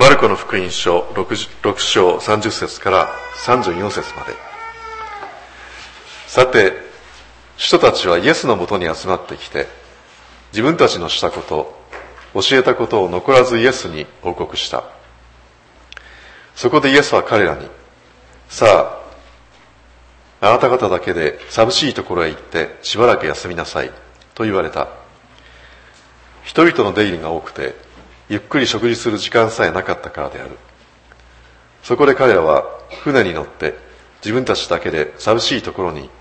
マルコの福音書 6章30節から34節まで。さて、使徒たちはイエスのもとに集まってきて、自分たちのしたこと、教えたことを残らずイエスに報告した。そこでイエスは彼らに、さあ、あなた方だけで寂しいところへ行ってしばらく休みなさいと言われた。人々の出入りが多くて、ゆっくり食事する時間さえなかったからである。そこで彼らは船に乗って自分たちだけで寂しいところへ行った。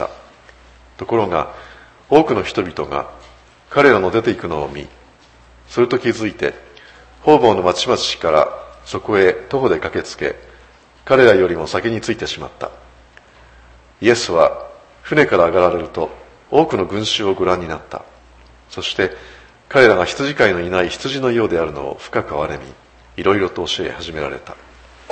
ところが多くの人々が彼らの出て行くのを見、それと気づいて方々の町々からそこへ徒歩で駆けつけ、彼らよりも先に着いてしまった。イエスは船から上がられると多くの群衆をご覧になった。そして彼らが羊飼いのいない羊のようであるのを深く憐れみ、いろいろと教え始められた。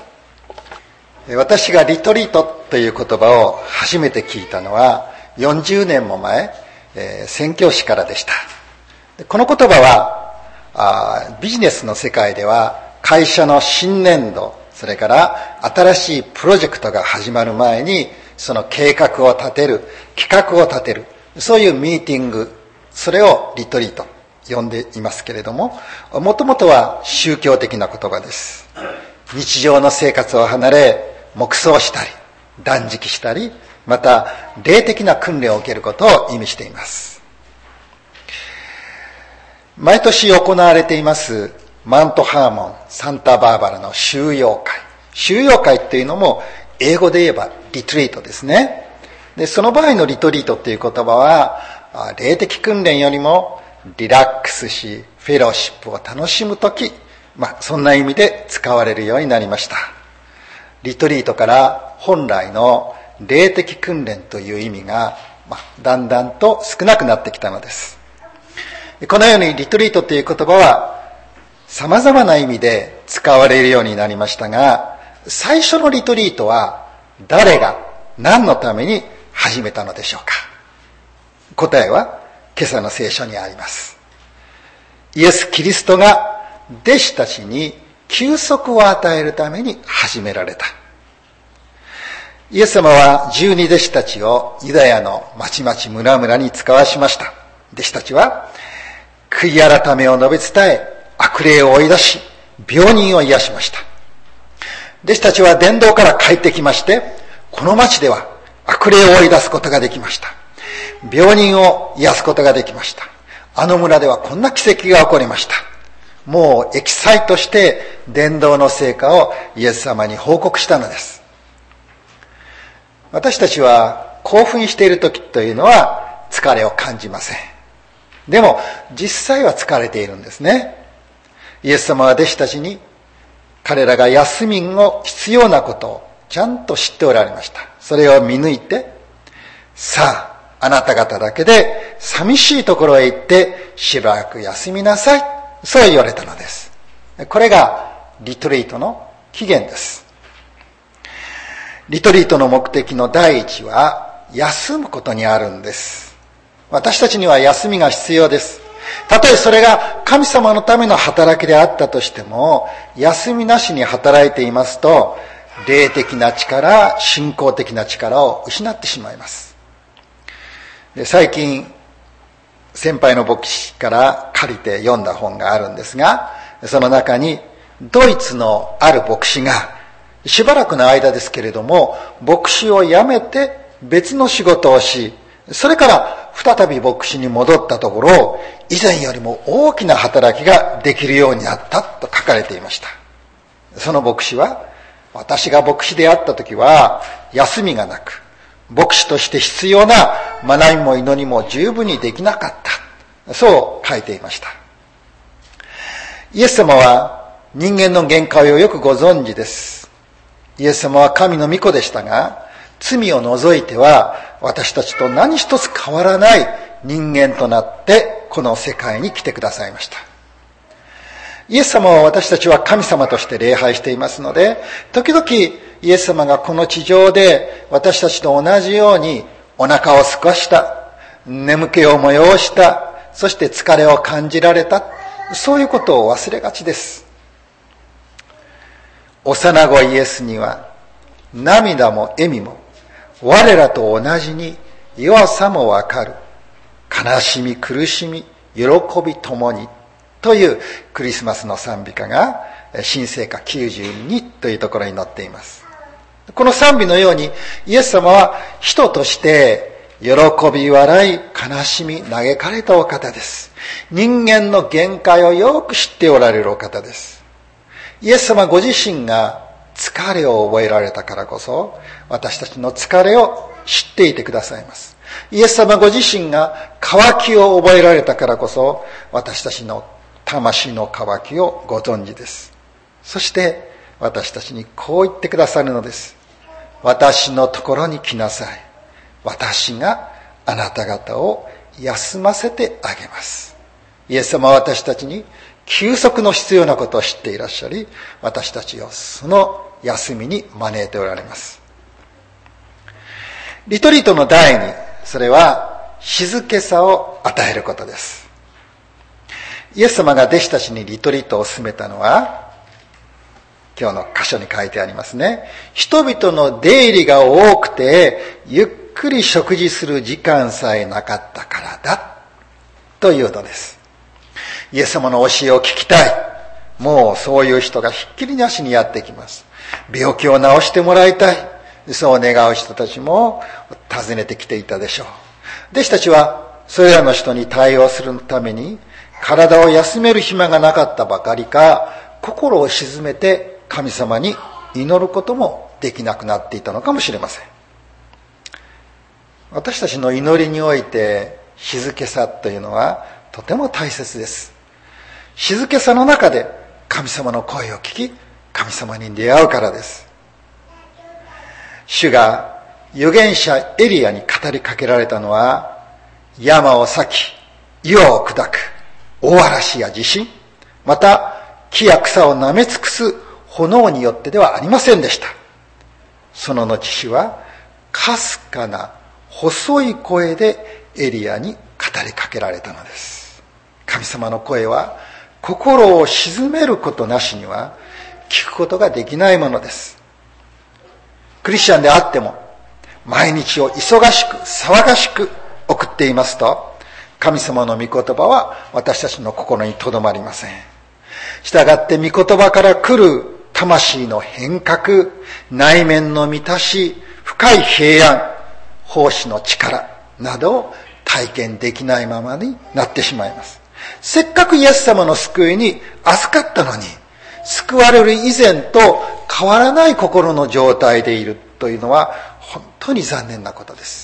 私がリトリートという言葉を初めて聞いたのは40年も前、宣教師からでした。この言葉はビジネスの世界では会社の新年度、それから新しいプロジェクトが始まる前にその計画を立てる、企画を立てる、そういうミーティング、それをリトリート呼んでいますけれども、もともとは宗教的な言葉です。日常の生活を離れ黙想したり断食したり、また霊的な訓練を受けることを意味しています。毎年行われていますマントハーモンサンタバーバラの収容会。収容会っていうのも英語で言えばリトリートですね。でその場合のリトリートっていう言葉は霊的訓練よりもリラックスしフェローシップを楽しむとき、そんな意味で使われるようになりました。リトリートから本来の霊的訓練という意味が、だんだんと少なくなってきたのです。このようにリトリートという言葉は様々な意味で使われるようになりましたが、最初のリトリートは誰が何のために始めたのでしょうか。答えは今朝の聖書にあります。イエス・キリストが弟子たちに休息を与えるために始められた。イエス様は12弟子たちをユダヤの町々村々に使わしました。弟子たちは悔い改めを述べ伝え、悪霊を追い出し、病人を癒しました。弟子たちは伝道から帰ってきまして、この町では悪霊を追い出すことができました。病人を癒すことができました。あの村ではこんな奇跡が起こりました。もうエキサイトして伝道の成果をイエス様に報告したのです。私たちは興奮している時というのは疲れを感じません。でも実際は疲れているんですね。イエス様は弟子たちに彼らが休みの必要なことをちゃんと知っておられました。それを見抜いて、さあ、あなた方だけで寂しいところへ行ってしばらく休みなさい。そう言われたのです。これがリトリートの起源です。リトリートの目的の第一は休むことにあるんです。私たちには休みが必要です。たとえそれが神様のための働きであったとしても、休みなしに働いていますと、霊的な力、信仰的な力を失ってしまいます。で、最近、先輩の牧師から借りて読んだ本があるんですが、その中にドイツのある牧師がしばらくの間ですけれども、牧師を辞めて別の仕事をし、それから再び牧師に戻ったところ、以前よりも大きな働きができるようになったと書かれていました。その牧師は、私が牧師であった時は休みがなく、牧師として必要な学びも祈りも十分にできなかった。そう書いていました。イエス様は人間の限界をよくご存知です。イエス様は神の御子でしたが、罪を除いては私たちと何一つ変わらない人間となってこの世界に来てくださいました。イエス様は私たちは神様として礼拝していますので、時々イエス様がこの地上で私たちと同じようにお腹を空かした、眠気を催した、そして疲れを感じられた、そういうことを忘れがちです。 幼子イエスには涙も笑みも我らと同じに弱さもわかる。悲しみ苦しみ喜びともにというクリスマスの賛美歌が新聖歌92というところに載っています。この賛美のようにイエス様は人として喜び笑い悲しみ嘆かれたお方です。人間の限界をよく知っておられるお方です。イエス様ご自身が疲れを覚えられたからこそ私たちの疲れを知っていてくださいます。イエス様ご自身が渇きを覚えられたからこそ私たちの魂の渇きをご存知です。そして私たちにこう言ってくださるのです。私のところに来なさい。私があなた方を休ませてあげます。イエス様は私たちに休息の必要なことを知っていらっしゃり、私たちをその休みに招いておられます。リトリートの第二、それは静けさを与えることです。イエス様が弟子たちにリトリートを進めたのは、今日の箇所に書いてありますね。人々の出入りが多くて、ゆっくり食事する時間さえなかったからだ、というのです。イエス様の教えを聞きたい。もうそういう人がひっきりなしにやってきます。病気を治してもらいたい。そう願う人たちも訪ねてきていたでしょう。弟子たちはそれらの人に対応するために体を休める暇がなかったばかりか、心を静めて神様に祈ることもできなくなっていたのかもしれません。私たちの祈りにおいて静けさというのはとても大切です。静けさの中で神様の声を聞き、神様に出会うからです。主が預言者エリアに語りかけられたのは、山を裂き、岩を砕く、大嵐や地震、また木や草を舐め尽くす炎によってではありませんでした。その後主はかすかな細い声でエリアに語りかけられたのです。神様の声は心を静めることなしには聞くことができないものです。クリスチャンであっても毎日を忙しく騒がしく送っていますと、神様の御言葉は私たちの心にとどまりません。したがって御言葉から来る魂の変革、内面の満たし、深い平安、奉仕の力などを体験できないままになってしまいます。せっかくイエス様の救いに預かったのに、救われる以前と変わらない心の状態でいるというのは本当に残念なことです。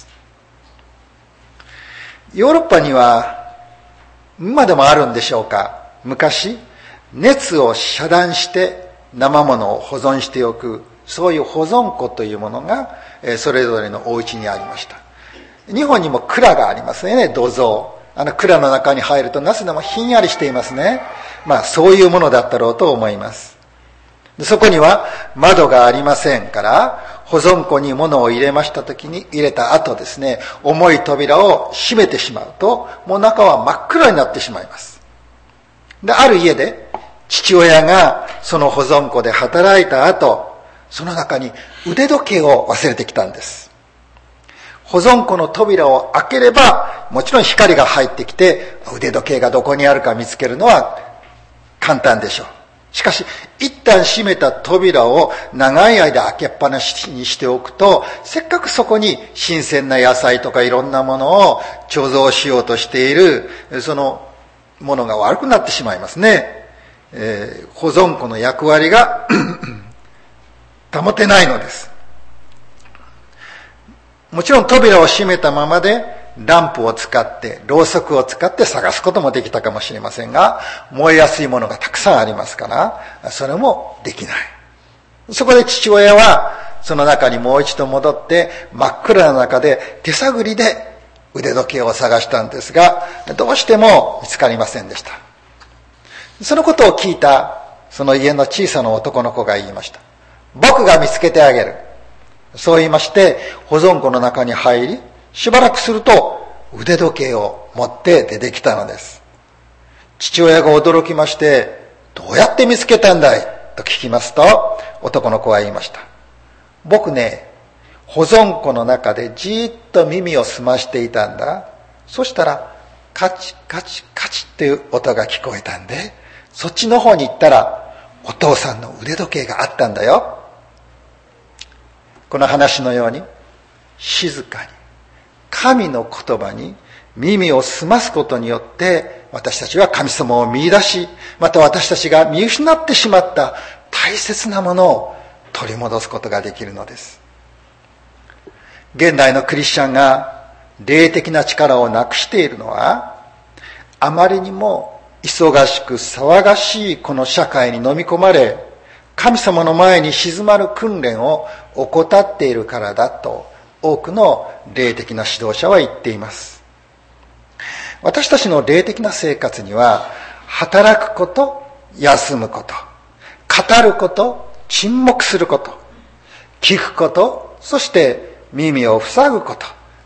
ヨーロッパには今でもあるんでしょうか、昔熱を遮断して生ものを保存しておく、そういう保存庫というものがそれぞれのお家にありました。日本にも蔵がありますよね、土蔵。蔵の中に入るとなすでもひんやりしていますね。そういうものだったろうと思います。そこには窓がありませんから、保存庫に物を入れました時に、入れた後ですね、重い扉を閉めてしまうと、もう中は真っ暗になってしまいます。で、ある家で父親がその保存庫で働いた後、その中に腕時計を忘れてきたんです。保存庫の扉を開ければ、もちろん光が入ってきて、腕時計がどこにあるか見つけるのは簡単でしょう。しかし、一旦閉めた扉を長い間開けっぱなしにしておくと、せっかくそこに新鮮な野菜とかいろんなものを貯蔵しようとしている、そのものが悪くなってしまいますね。保存庫の役割が保てないのです。もちろん扉を閉めたままでランプを使って、ろうそくを使って探すこともできたかもしれませんが、燃えやすいものがたくさんありますから、それもできない。そこで父親はその中にもう一度戻って、真っ暗な中で手探りで腕時計を探したんですが、どうしても見つかりませんでした。そのことを聞いたその家の小さな男の子が言いました。僕が見つけてあげる。そう言いまして、保存庫の中に入り、しばらくすると腕時計を持って出てきたのです。父親が驚きまして、どうやって見つけたんだいと聞きますと、 男の子は言いました。僕ね、保存庫の中でじーっと耳を澄ましていたんだ。そしたらカチカチカチっていう音が聞こえたんで、そっちの方に行ったらお父さんの腕時計があったんだよ。この話のように静かに神の言葉に耳を澄ますことによって私たちは神様を見出し、また私たちが見失ってしまった大切なものを取り戻すことができるのです。現代のクリスチャンが霊的な力をなくしているのは、あまりにも忙しく騒がしいこの社会に飲み込まれ、神様の前に静まる訓練を怠っているからだと多くの霊的な指導者は言っています。私たちの霊的な生活には、働くこと、休むこと、語ること、沈黙すること、聞くこと、そして耳を塞ぐこと、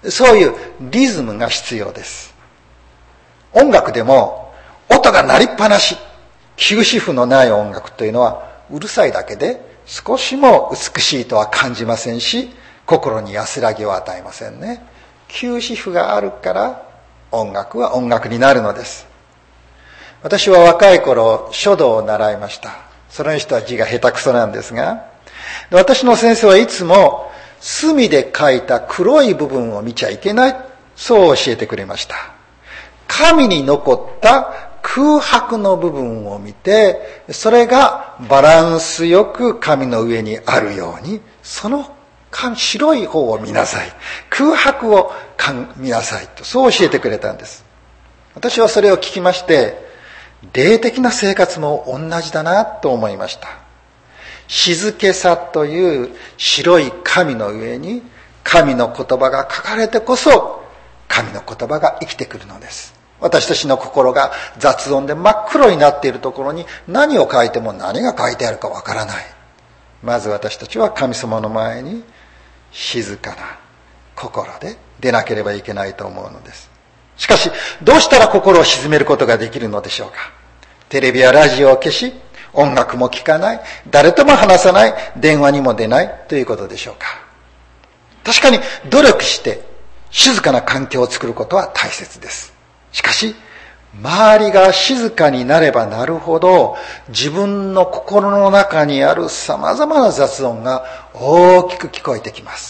そういうリズムが必要です。音楽でも音が鳴りっぱなし、休止符のない音楽というのはうるさいだけで少しも美しいとは感じませんし、心に安らぎを与えませんね。休止符があるから音楽は音楽になるのです。私は若い頃書道を習いました。その人は字が下手くそなんですが、私の先生はいつも墨で書いた黒い部分を見ちゃいけない、そう教えてくれました。紙に残った空白の部分を見て、それがバランスよく紙の上にあるように、その白い方を見なさい、空白を見なさいと、そう教えてくれたんです。私はそれを聞きまして、霊的な生活も同じだなと思いました。静けさという白い紙の上に神の言葉が書かれてこそ、神の言葉が生きてくるのです。私たちの心が雑音で真っ黒になっているところに、何を書いても何が書いてあるかわからない。まず私たちは神様の前に静かな心で出なければいけないと思うのです。しかし、どうしたら心を静めることができるのでしょうか。テレビやラジオを消し、音楽も聴かない、誰とも話さない、電話にも出ないということでしょうか。確かに努力して静かな環境を作ることは大切です。しかし、周りが静かになればなるほど、自分の心の中にある様々な雑音が大きく聞こえてきます。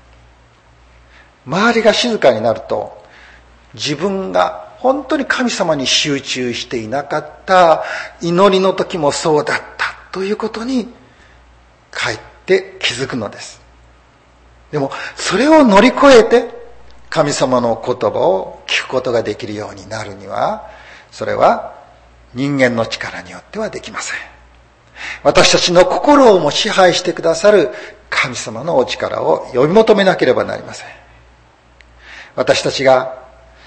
周りが静かになると、自分が本当に神様に集中していなかった祈りの時もそうだったということにかえって気づくのです。でもそれを乗り越えて神様の言葉を聞くことができるようになるには、それは人間の力によってはできません。私たちの心をも支配してくださる神様のお力を呼び求めなければなりません。私たちが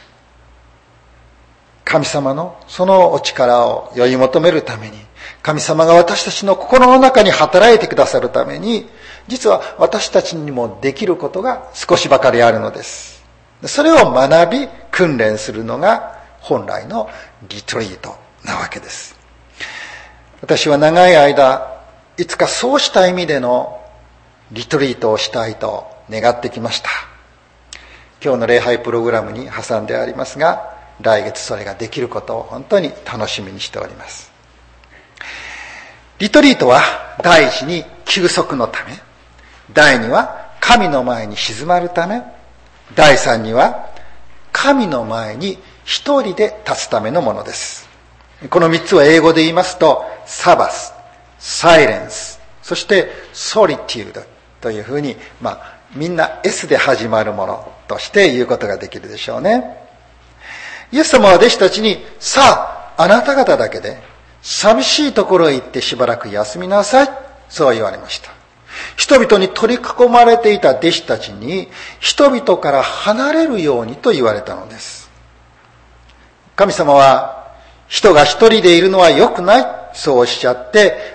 神様のそのお力を呼び求めるために、神様が私たちの心の中に働いてくださるために、実は私たちにもできることが少しばかりあるのです。それを学び訓練するのが本来のリトリートなわけです。私は長い間、いつかそうした意味でのリトリートをしたいと願ってきました。今日の礼拝プログラムに挟んでありますが、来月それができることを本当に楽しみにしております。リトリートは第一に休息のため、第二は神の前に静まるため、第三には神の前に一人で立つためのものです。この三つは英語で言いますと、サバス、サイレンス、そしてソリテュードというふうに、みんな S で始まるものとして言うことができるでしょうね。イエス様は弟子たちに、さあ、あなた方だけで寂しいところへ行ってしばらく休みなさい、そう言われました。人々に取り囲まれていた弟子たちに、人々から離れるようにと言われたのです。神様は、人が一人でいるのは良くない、そうおっしゃって、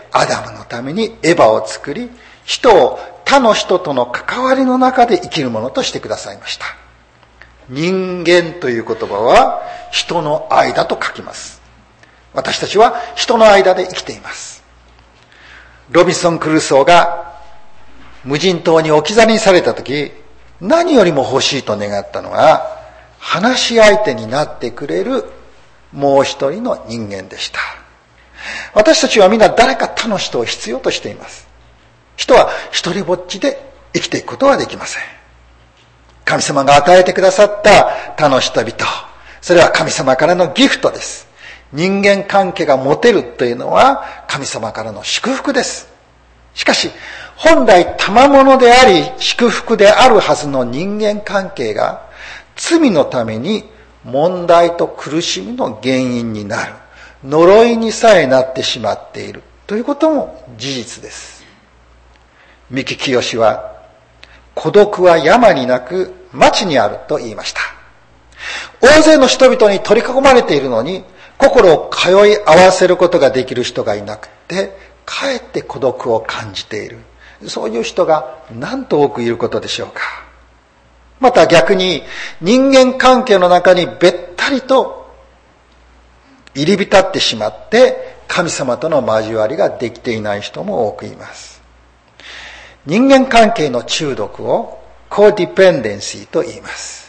アダムのためにエヴァを作り、人を他の人との関わりの中で生きるものとしてくださいました。人間という言葉は人の間と書きます。私たちは人の間で生きています。 ロビンソン・クルーソーが無人島に置き去りにされた時、何よりも欲しいと願ったのは、話し相手になってくれるもう一人の人間でした。私たちはみんな誰か他の人を必要としています。人は一人ぼっちで生きていくことはできません。神様が与えてくださった他の人々、それは神様からのギフトです。人間関係が持てるというのは神様からの祝福です。しかし、本来賜物であり祝福であるはずの人間関係が罪のために問題と苦しみの原因になる、呪いにさえなってしまっているということも事実です。三木清は、孤独は山になく町にあると言いました。大勢の人々に取り囲まれているのに、心を通い合わせることができる人がいなくて、かえって孤独を感じている。そういう人がなんと多くいることでしょうか。また逆に、人間関係の中にべったりと入り浸ってしまって、神様との交わりができていない人も多くいます。人間関係の中毒をコーディペンデンシーと言います。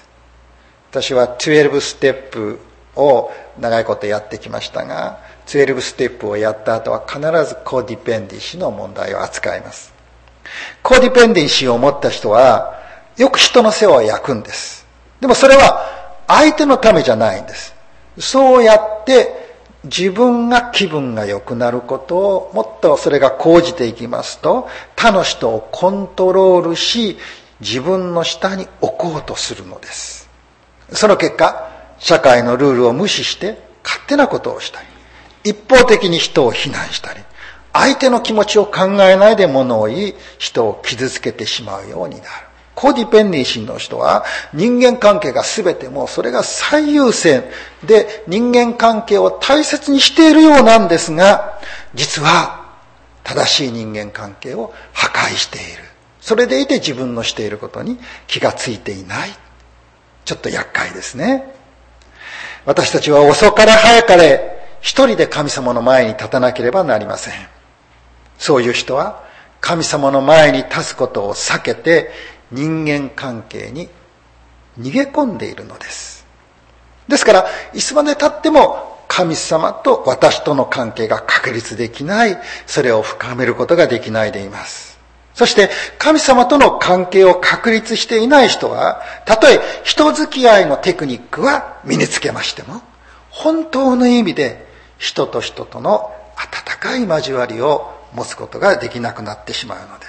私は12ステップを長いことやってきましたが、12ステップをやった後は必ずコーディペンデンシーの問題を扱います。コーディペンデンシーを持った人はよく人の世話を焼くんです。でもそれは相手のためじゃないんです。そうやって自分が気分が良くなることをもっとそれが講じていきますと、他の人をコントロールし自分の下に置こうとするのです。その結果、社会のルールを無視して勝手なことをしたり、一方的に人を非難したり、相手の気持ちを考えないで物を言い、人を傷つけてしまうようになる。コーディペンデンシーの人は人間関係が全てもうそれが最優先で人間関係を大切にしているようなんですが、実は正しい人間関係を破壊している。それでいて自分のしていることに気がついていない。ちょっと厄介ですね。私たちは遅かれ早かれ一人で神様の前に立たなければなりません。そういう人は神様の前に立つことを避けて人間関係に逃げ込んでいるのです。ですからいつまで経っても神様と私との関係が確立できない、それを深めることができないでいます。そして神様との関係を確立していない人は、たとえ人付き合いのテクニックは身につけましても、本当の意味で人と人との温かい交わりを持つことができなくなってしまうのです。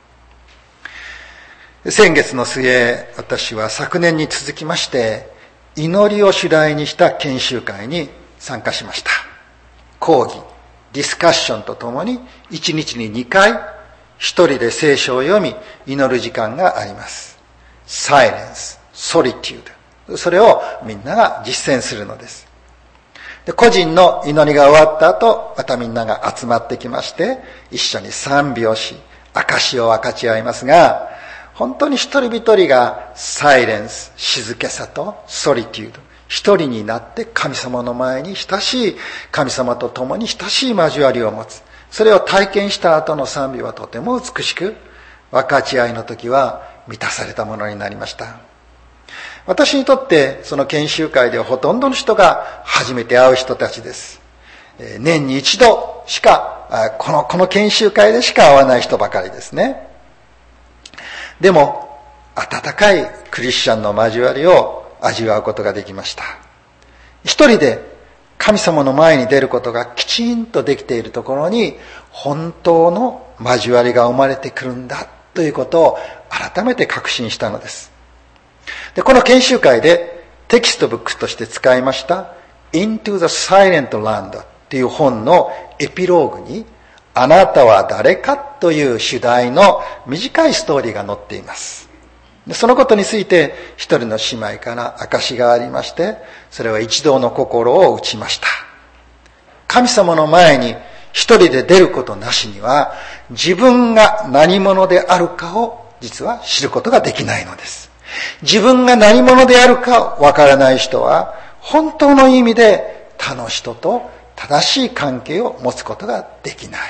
先月の末、私は昨年に続きまして祈りを主題にした研修会に参加しました。講義、ディスカッションとともに1日に2回一人で聖書を読み祈る時間があります。サイレンス、ソリテュード、それをみんなが実践するのです。で、個人の祈りが終わった後、またみんなが集まってきまして一緒に賛美をし証を分かち合いますが、本当に一人一人がサイレンス、静けさとソリテュード、一人になって神様の前に親しい、神様と共に親しい交わりを持つ。それを体験した後の賛美はとても美しく、分かち合いの時は満たされたものになりました。私にとってその研修会ではほとんどの人が初めて会う人たちです。年に一度しか、この研修会でしか会わない人ばかりですね。でも、温かいクリスチャンの交わりを味わうことができました。一人で神様の前に出ることがきちんとできているところに本当の交わりが生まれてくるんだということを改めて確信したのです。で、この研修会でテキストブックとして使いましたInto the Silent Land という本のエピローグにあなたは誰かという主題の短いストーリーが載っています。そのことについて一人の姉妹から証がありまして、それは一同の心を打ちました。神様の前に一人で出ることなしには自分が何者であるかを実は知ることができないのです。自分が何者であるかわからない人は本当の意味で他の人と正しい関係を持つことができない。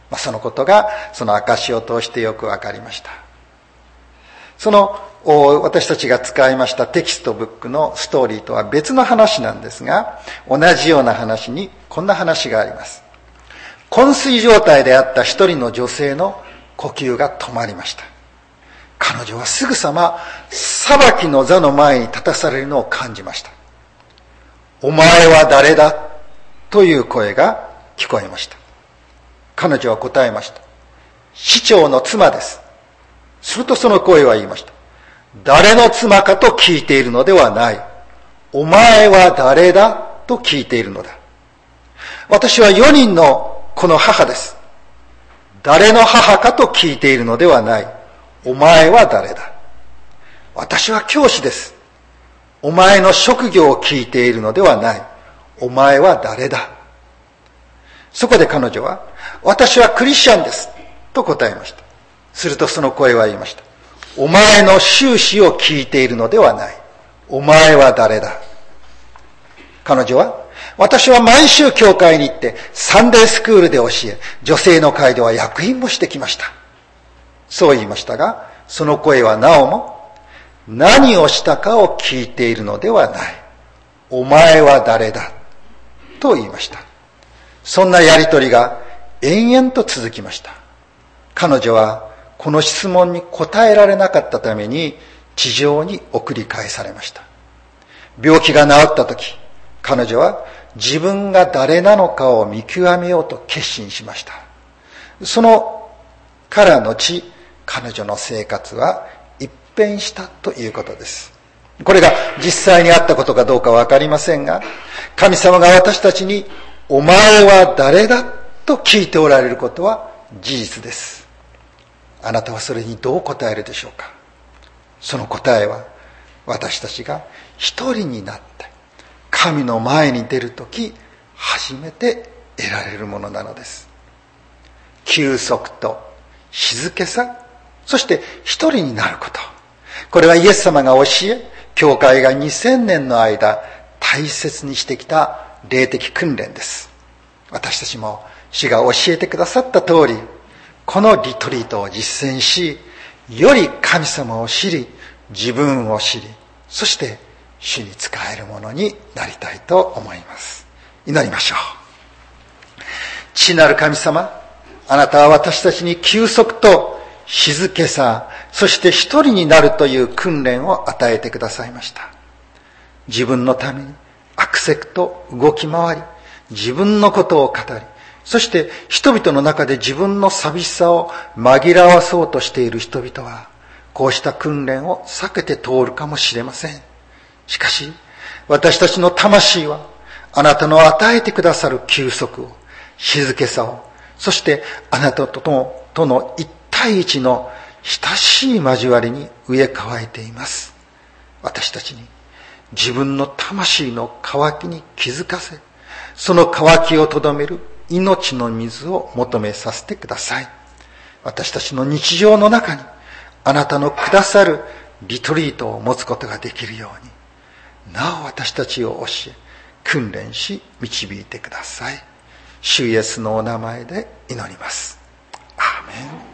そのことがその証を通してよくわかりました。その私たちが使いましたテキストブックのストーリーとは別の話なんですが、同じような話にこんな話があります。昏睡状態であった一人の女性の呼吸が止まりました。彼女はすぐさま裁きの座の前に立たされるのを感じました。お前は誰だという声が聞こえました。彼女は答えました。司長の妻です。するとその声は言いました。誰の妻かと聞いているのではない。お前は誰だと聞いているのだ。私は4人の子の母です。誰の母かと聞いているのではない。お前は誰だ。私は教師です。お前の職業を聞いているのではない。お前は誰だ。そこで彼女は、私はクリスチャンです。と答えました。するとその声は言いました。お前の修士を聞いているのではない。お前は誰だ。彼女は、私は毎週教会に行ってサンデースクールで教え、女性の会では役員もしてきました。そう言いましたが、その声はなおも、何をしたかを聞いているのではない。お前は誰だ。と言いました。そんなやりとりが延々と続きました。彼女はこの質問に答えられなかったために地上に送り返されました。病気が治った時、彼女は自分が誰なのかを見極めようと決心しました。そのから後、彼女の生活は一変したということです。これが実際にあったことかどうかわかりませんが、神様が私たちにお前は誰だと聞いておられることは事実です。あなたはそれにどう答えるでしょうか。その答えは私たちが一人になって神の前に出るとき初めて得られるものなのです。休息と静けさ、そして一人になること、これはイエス様が教え、教会が2000年の間大切にしてきた霊的訓練です。私たちも主が教えてくださった通り、このリトリートを実践し、より神様を知り、自分を知り、そして主に仕えるものになりたいと思います。祈りましょう。父なる神様、あなたは私たちに休息と静けさ、そして一人になるという訓練を与えてくださいました。自分のためにアクセクと動き回り、自分のことを語り、そして人々の中で自分の寂しさを紛らわそうとしている人々は、こうした訓練を避けて通るかもしれません。しかし、私たちの魂は、あなたの与えてくださる休息を、静けさを、そしてあなたとの一対一の親しい交わりに植え替えています。私たちに自分の魂の渇きに気づかせ、その渇きをとどめる命の水を求めさせてください。私たちの日常の中にあなたのくださるリトリートを持つことができるように、なお私たちを教え、訓練し導いてください。主イエスのお名前で祈ります。アーメン。